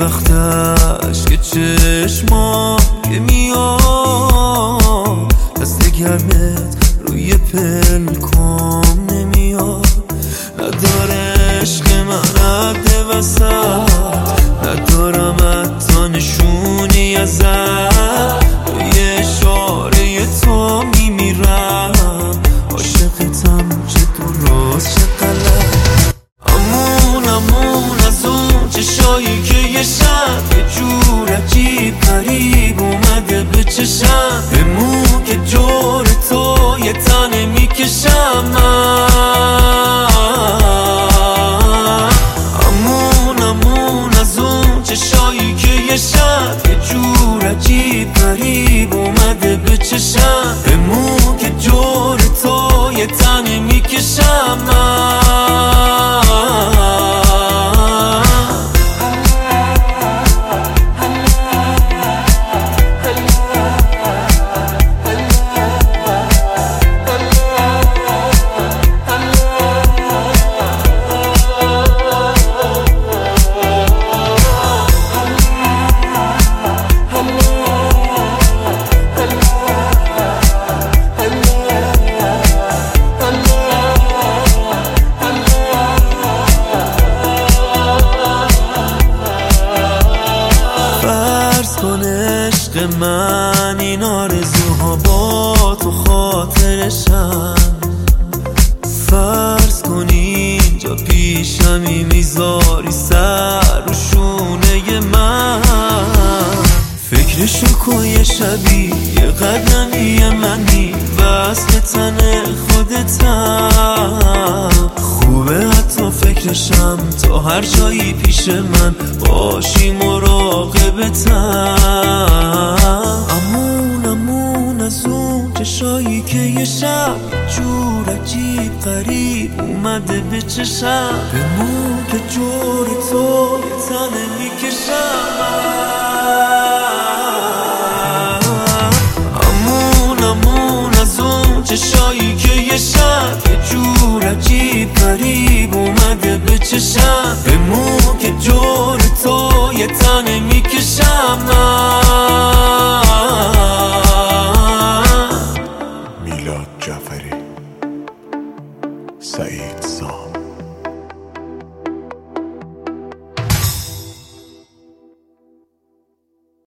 وقتش که چشما که میاد دست گرمت روی پلکام نمیاد. نداره عشق من رد وسط، ندارم حتی نشونی ازت. روی اشاره تو میمیرم، عاشقتم چه درست چه غلط. امون از اون چشایی که یه شب یه جور عجیب غریب اومده به چشم. بمون که جور تو یه تنه میکشم من. امون از اون چشایی که یه شب یه جور عجیب غریب اومده به چشم. بمون که جور تو یه تنه میکشم من. عشق من این آرزوها با تو خاطرشم. فرض کن اینجا پیشمی میذاری سر رو شونه من. فکرشو کن یه شبی یه قدمی منی وصل تن خودتم. خوبه حتی فکرشم تا هر جایی پیش من باشی مراقبتم. امون از اون چشایی که یه شب جور عجیب غریب اومده به چشم. بمون که جور تو یه تنه میکشم. امون از اون چشایی که یه شب یه جور عجیب غریب اومده به چشم. بمون که جور تو یه تنه میکشم من. میلاد جعفری، سعید سام.